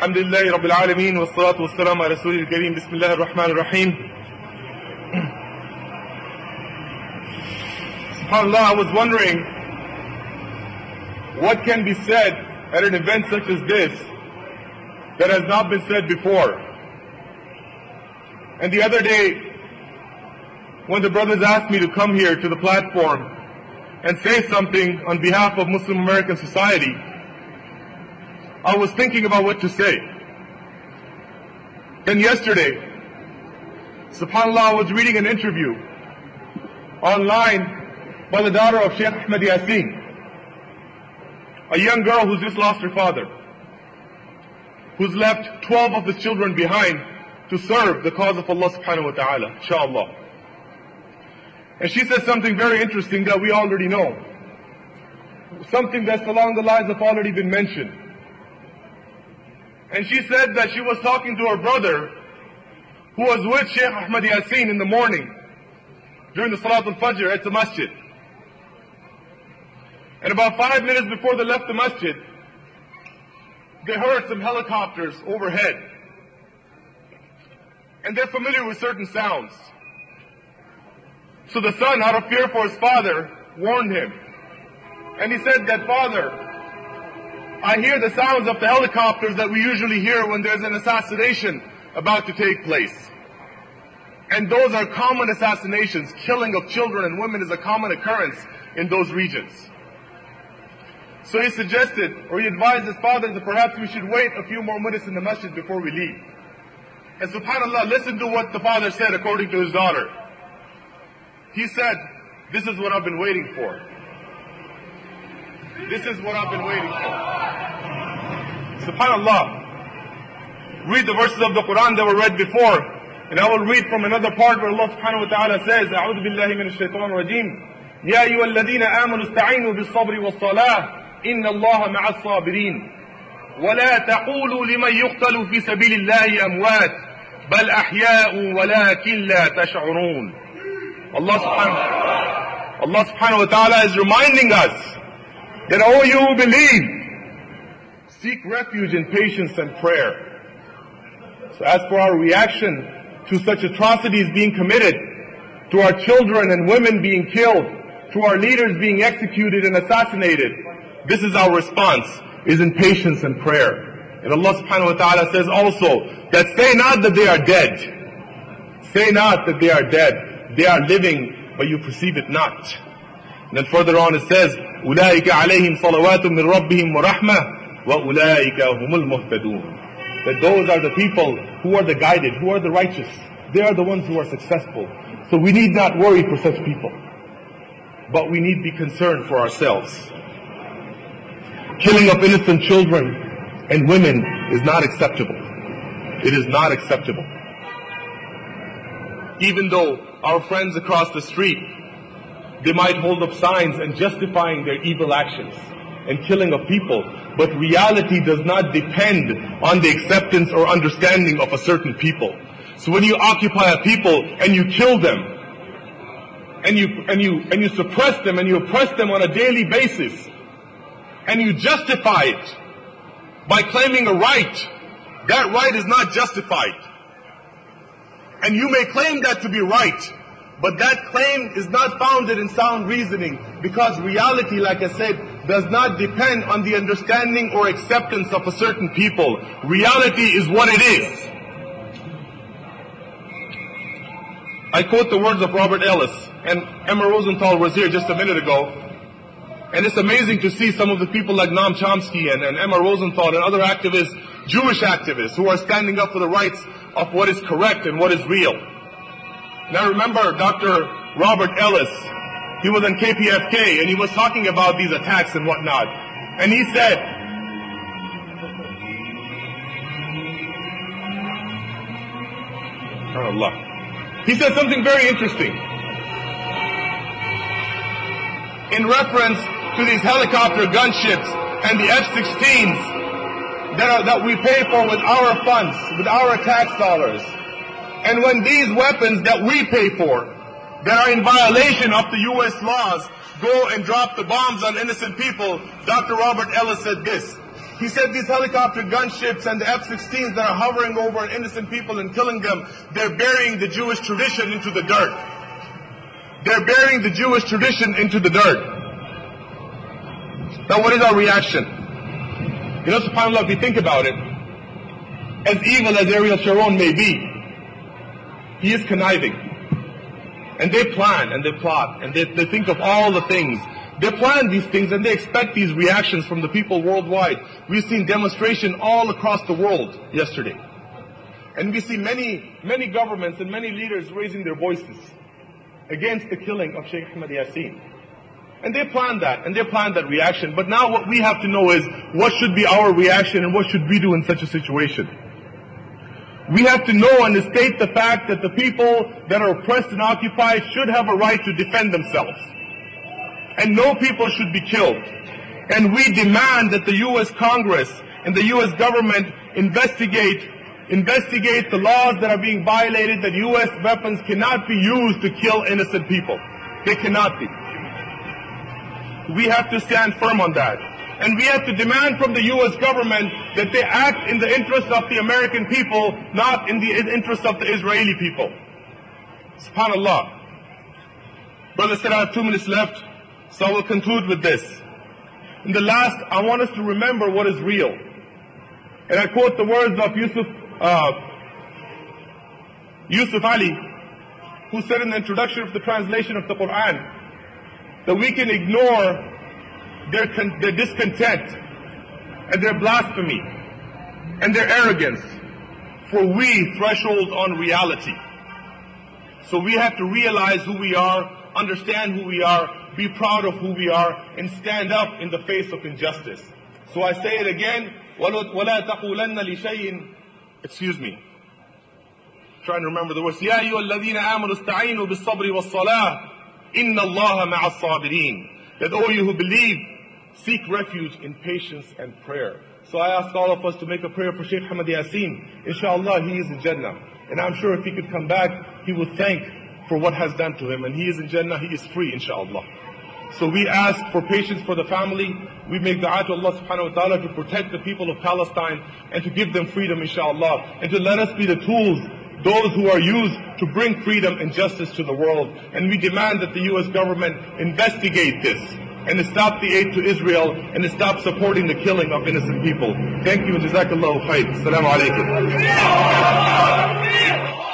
الحمد لله رب العالمين والصلاة والسلام على رسول الكريم بسم الله الرحمن الرحيم. SubhanAllah, I was wondering what can be said at an event such as this that has not been said before. And the other day, when the brothers asked me to come here to the platform and say something on behalf of Muslim American society, I was thinking about what to say. Then yesterday, SubhanAllah, I was reading an interview online by the daughter of Sheikh Ahmed Yassin, a young girl who's just lost her father, who's left 12 of his children behind to serve the cause of Allah subhanahu wa ta'ala, inshaAllah. And she said something very interesting that we already know. Something that's along the lines of already been mentioned. And she said that she was talking to her brother who was with Sheikh Ahmed Yassin in the morning during the Salat al-Fajr at the masjid. And about 5 minutes before they left the masjid, they heard some helicopters overhead. And they're familiar with certain sounds. So the son, out of fear for his father, warned him. And he said that, "Father, I hear the sounds of the helicopters that we usually hear when there's an assassination about to take place. And those are common assassinations. Killing of children and women is a common occurrence in those regions." So he suggested, or he advised his father that perhaps we should wait a few more minutes in the masjid before we leave. And SubhanAllah, listen to what the father said according to his daughter. He said, "This is what I've been waiting for. This is what I've been waiting for." SubhanAllah. Read the verses of the Quran that were read before. And I will read from another part where Allah subhanahu wa ta'ala says, أعوذ بالله من الشيطان الرجيم يا أيها الذين آمنوا استعينوا بالصبر والصلاة إن الله مع الصابرين ولا تقولوا لمن يقتل في سبيل الله أموات بل أحياء ولكن لا تشعرون. Allah subhanahu wa ta'ala is reminding us that, oh, you who believe, seek refuge in patience and prayer. So as for our reaction to such atrocities being committed, to our children and women being killed, to our leaders being executed and assassinated, this is our response, is in patience and prayer. And Allah subhanahu wa ta'ala says also that say not that they are dead. Say not that they are dead. They are living, but you perceive it not. And then further on it says, أُولَٰئِكَ عَلَيْهِمْ صَلَوَاتٌ مِّن رَبِّهِمْ وَرَحْمَةٌ وَأُولَٰئِكَ هُمُ الْمُهْتَدُونَ. That those are the people who are the guided, who are the righteous. They are the ones who are successful. So we need not worry for such people. But we need to be concerned for ourselves. Killing of innocent children and women is not acceptable. It is not acceptable. Even though our friends across the street, they might hold up signs and justifying their evil actions and killing of people, but reality does not depend on the acceptance or understanding of a certain people. So when you occupy a people and you kill them, and you suppress them and you oppress them on a daily basis, and you justify it by claiming a right, that right is not justified. And you may claim that to be right, but that claim is not founded in sound reasoning, because reality, like I said, does not depend on the understanding or acceptance of a certain people. Reality is what it is. I quote the words of Robert Ellis, and Emma Rosenthal was here just a minute ago. And it's amazing to see some of the people like Noam Chomsky and Emma Rosenthal and other activists, Jewish activists, who are standing up for the rights of what is correct and what is real. Now remember Dr. Robert Ellis, he was on KPFK and he was talking about these attacks and whatnot. And he said, he said something very interesting in reference to these helicopter gunships and the F-16s that we pay for with our funds, with our tax dollars. And when these weapons that we pay for, that are in violation of the U.S. laws, go and drop the bombs on innocent people, Dr. Robert Ellis said this. He said these helicopter gunships and the F-16s that are hovering over innocent people and killing them, they're burying the Jewish tradition into the dirt. They're burying the Jewish tradition into the dirt. Now what is our reaction? You know, subhanAllah, if you think about it, as evil as Ariel Sharon may be, he is conniving. And they plan and they plot and they think of all the things. They plan these things and they expect these reactions from the people worldwide. We've seen demonstration all across the world yesterday. And we see many governments and many leaders raising their voices against the killing of Sheikh Ahmed Yassin. And they planned that, and they planned that reaction. But now what we have to know is, what should be our reaction and what should we do in such a situation? We have to know and state the fact that the people that are oppressed and occupied should have a right to defend themselves. And no people should be killed. And we demand that the U.S. Congress and the U.S. government investigate the laws that are being violated, that U.S. weapons cannot be used to kill innocent people. They cannot be. We have to stand firm on that. And we have to demand from the U.S. government that they act in the interest of the American people, not in the interest of the Israeli people. SubhanAllah. Brother said, I have 2 minutes left, so I will conclude with this. In the last, I want us to remember what is real. And I quote the words of Yusuf Ali, who said in the introduction of the translation of the Quran, that we can ignore their discontent and their blasphemy and their arrogance, for we threshold on reality. So we have to realize who we are, understand who we are, be proud of who we are, and stand up in the face of injustice. So I say it again, وَلَا تَقُولَنَّ لِشَيْءٍ, excuse me, trying to remember the words, يَا أَيُّهَا الَّذِينَ آمَنُوا اسْتَعِينُوا بِالصَّبْرِ وَالصَّلَاةِ إِنَّ اللَّهَ مَعَ الصَّابِرِينَ. That all you who believe, seek refuge in patience and prayer. So I ask all of us to make a prayer for Sheikh Ahmed Yassin. Inshallah, he is in Jannah. And I'm sure if he could come back, he would thank for what has done to him. And he is in Jannah, he is free, inshallah. So we ask for patience for the family. We make dua to Allah subhanahu wa ta'ala to protect the people of Palestine and to give them freedom, inshallah. And to let us be the tools, those who are used to bring freedom and justice to the world. And we demand that the U.S. government investigate this and stop the aid to Israel and stop supporting the killing of innocent people. Thank you and Jazakallahu khair. Assalamu alaikum.